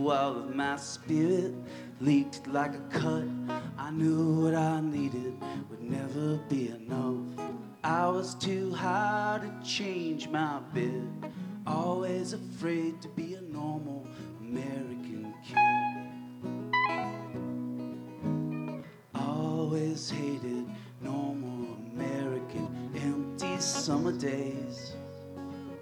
while of my spirit leaked like a cut. I knew what I needed would never be enough. I was too high to change my bed, always afraid to be a normal American kid. Always hated normal American empty summer days.